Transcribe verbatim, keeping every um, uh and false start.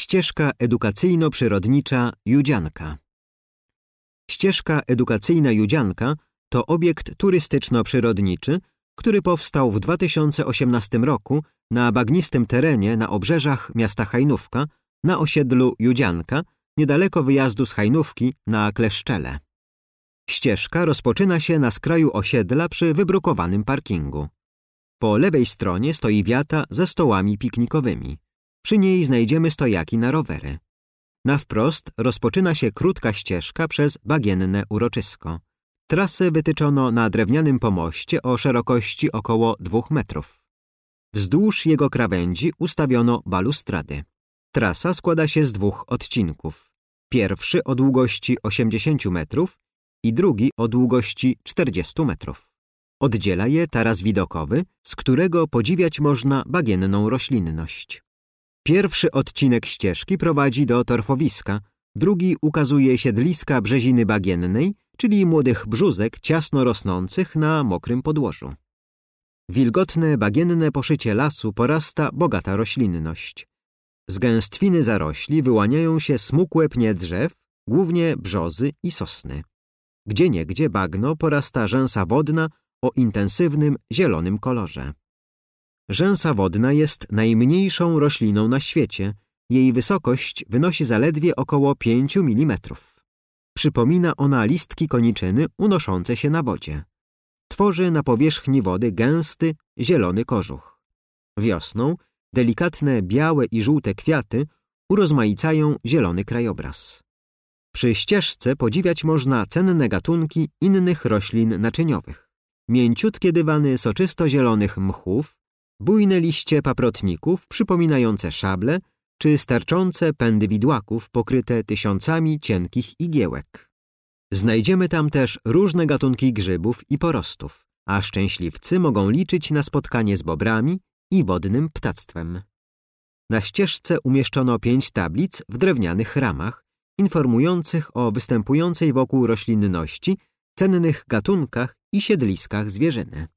Ścieżka edukacyjno-przyrodnicza Judzianka. Ścieżka edukacyjna Judzianka to obiekt turystyczno-przyrodniczy, który powstał w dwa tysiące osiemnastym roku na bagnistym terenie na obrzeżach miasta Hajnówka, na osiedlu Judzianka, niedaleko wyjazdu z Hajnówki na Kleszczele. Ścieżka rozpoczyna się na skraju osiedla przy wybrukowanym parkingu. Po lewej stronie stoi wiata ze stołami piknikowymi. Przy niej znajdziemy stojaki na rowery. Na wprost rozpoczyna się krótka ścieżka przez bagienne uroczysko. Trasę wytyczono na drewnianym pomoście o szerokości około dwóch metrów. Wzdłuż jego krawędzi ustawiono balustrady. Trasa składa się z dwóch odcinków. Pierwszy o długości osiemdziesięciu metrów i drugi o długości czterdziestu metrów. Oddziela je taras widokowy, z którego podziwiać można bagienną roślinność. Pierwszy odcinek ścieżki prowadzi do torfowiska, drugi ukazuje siedliska brzeziny bagiennej, czyli młodych brzózek ciasno rosnących na mokrym podłożu. Wilgotne, bagienne poszycie lasu porasta bogata roślinność. Z gęstwiny zarośli wyłaniają się smukłe pnie drzew, głównie brzozy i sosny. Gdzieniegdzie bagno porasta rzęsa wodna o intensywnym, zielonym kolorze. Rzęsa wodna jest najmniejszą rośliną na świecie. Jej wysokość wynosi zaledwie około pięciu milimetrów. Przypomina ona listki koniczyny unoszące się na wodzie. Tworzy na powierzchni wody gęsty, zielony kożuch. Wiosną delikatne białe i żółte kwiaty urozmaicają zielony krajobraz. Przy ścieżce podziwiać można cenne gatunki innych roślin naczyniowych. Mięciutkie dywany soczysto-zielonych mchów, bujne liście paprotników przypominające szable, czy sterczące pędy widłaków pokryte tysiącami cienkich igiełek. Znajdziemy tam też różne gatunki grzybów i porostów, a szczęśliwcy mogą liczyć na spotkanie z bobrami i wodnym ptactwem. Na ścieżce umieszczono pięć tablic w drewnianych ramach, informujących o występującej wokół roślinności, cennych gatunkach i siedliskach zwierzyny.